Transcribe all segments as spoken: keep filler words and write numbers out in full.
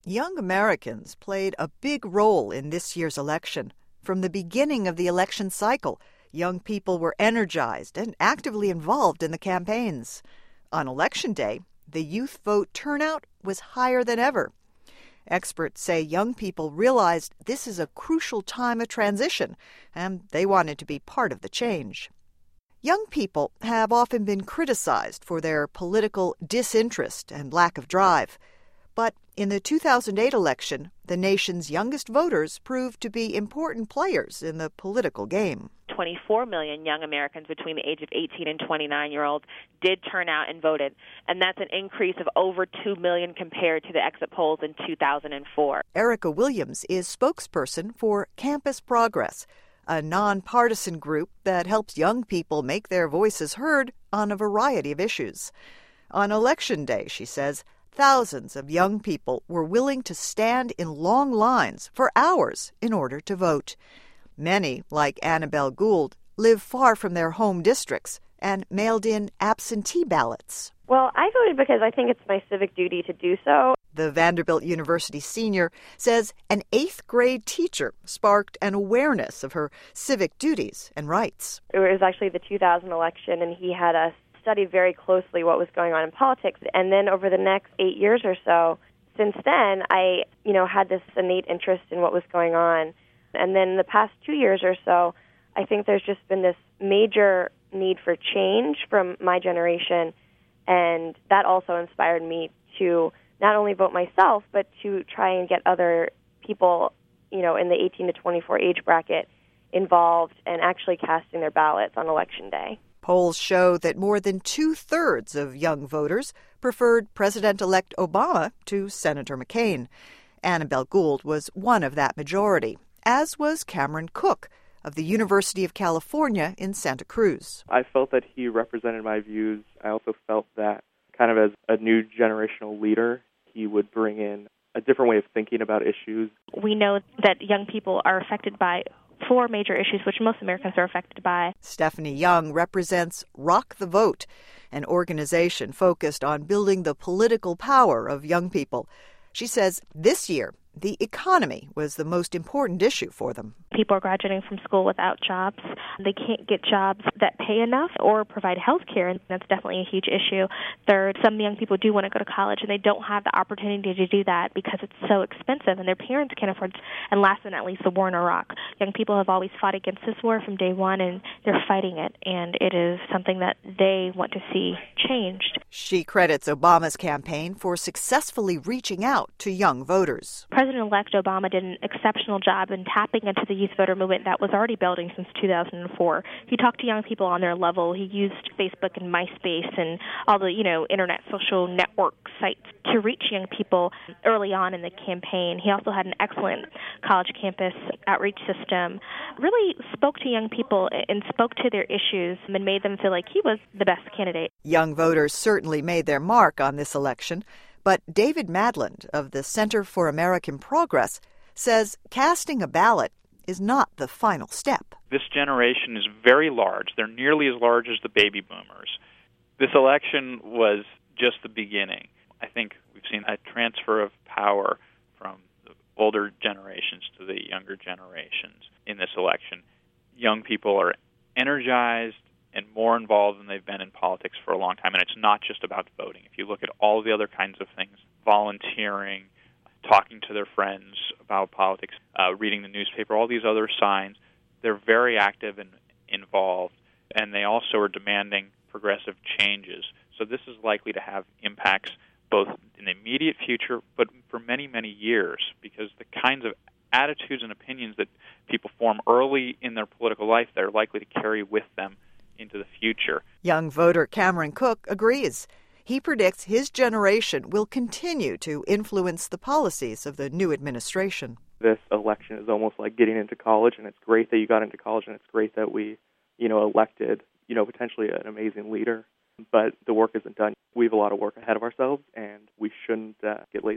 Young Americans played a big role in this year's election. From the beginning of the election cycle, young people were energized and actively involved in the campaigns. On Election Day, the youth vote turnout was higher than ever. Experts say young people realized this is a crucial time of transition, and they wanted to be part of the change. Young people have often been criticized for their political disinterest and lack of drive. But in the two thousand eight election, the nation's youngest voters proved to be important players in the political game. twenty-four million young Americans between the age of eighteen and twenty-nine-year-olds did turn out and voted, and that's an increase of over two million compared to the exit polls in two thousand four. Erica Williams is spokesperson for Campus Progress, a nonpartisan group that helps young people make their voices heard on a variety of issues. On Election Day, she says, thousands of young people were willing to stand in long lines for hours in order to vote. Many, like Annabelle Gould, live far from their home districts and mailed in absentee ballots. Well, I voted because I think it's my civic duty to do so. The Vanderbilt University senior says an eighth grade teacher sparked an awareness of her civic duties and rights. It was actually the two thousand election, and he had us study very closely what was going on in politics. And then over the next eight years or so, since then, I, you know, had this innate interest in what was going on. And then the past two years or so, I think there's just been this major need for change from my generation, and that also inspired me to not only vote myself, but to try and get other people, you know, in the eighteen to twenty-four age bracket involved and actually casting their ballots on Election Day. Polls show that more than two-thirds of young voters preferred President-elect Obama to Senator McCain. Annabelle Gould was one of that majority, as was Cameron Cook of the University of California in Santa Cruz. I felt that he represented my views. I also felt that kind of as a new generational leader, he would bring in a different way of thinking about issues. We know that young people are affected by four major issues, which most Americans are affected by. Stephanie Young represents Rock the Vote, an organization focused on building the political power of young people. She says this year, the economy was the most important issue for them. People are graduating from school without jobs. They can't get jobs that pay enough or provide health care, and that's definitely a huge issue. Third, some young people do want to go to college, and they don't have the opportunity to do that because it's so expensive, and their parents can't afford it. And last but not least, the war in Iraq. Young people have always fought against this war from day one, and they're fighting it, and it is something that they want to see changed. She credits Obama's campaign for successfully reaching out to young voters. President-elect Obama did an exceptional job in tapping into the youth voter movement that was already building since two thousand four. He talked to young people on their level. He used Facebook and MySpace and all the, you know, internet social network sites to reach young people early on in the campaign. He also had an excellent college campus outreach system, really spoke to young people and spoke to their issues and made them feel like he was the best candidate. Young voters certainly made their mark on this election. But David Madland of the Center for American Progress says casting a ballot is not the final step. This generation is very large. They're nearly as large as the baby boomers. This election was just the beginning. I think we've seen a transfer of power from the older generations to the younger generations in this election. Young people are energized and more involved than they've been in politics for a long time. And it's not just about voting. If you look at all the other kinds of things, volunteering, talking to their friends about politics, uh, reading the newspaper, all these other signs, they're very active and involved. And they also are demanding progressive changes. So this is likely to have impacts both in the immediate future, but for many, many years, because the kinds of attitudes and opinions that people form early in their political life, they're likely to carry with them into the future. Young voter Cameron Cook agrees. He predicts his generation will continue to influence the policies of the new administration. This election is almost like getting into college, and it's great that you got into college, and it's great that we, you know, elected, you know, potentially an amazing leader. But the work isn't done. We have a lot of work ahead of ourselves, and we shouldn't uh, get lazy.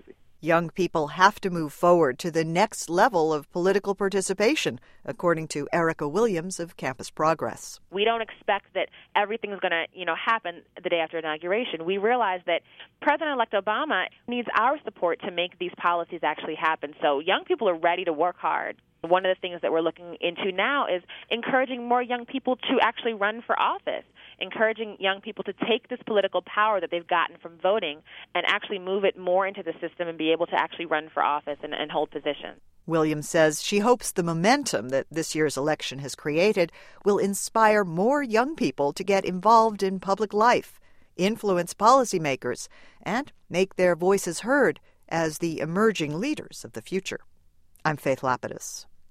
Young people have to move forward to the next level of political participation, according to Erica Williams of Campus Progress. We don't expect that everything's going to, you know, happen the day after inauguration. We realize that President-elect Obama needs our support to make these policies actually happen. So young people are ready to work hard. One of the things that we're looking into now is encouraging more young people to actually run for office, encouraging young people to take this political power that they've gotten from voting and actually move it more into the system and be able to actually run for office and, and hold positions. Williams says she hopes the momentum that this year's election has created will inspire more young people to get involved in public life, influence policymakers, and make their voices heard as the emerging leaders of the future. I'm Faith Lapidus.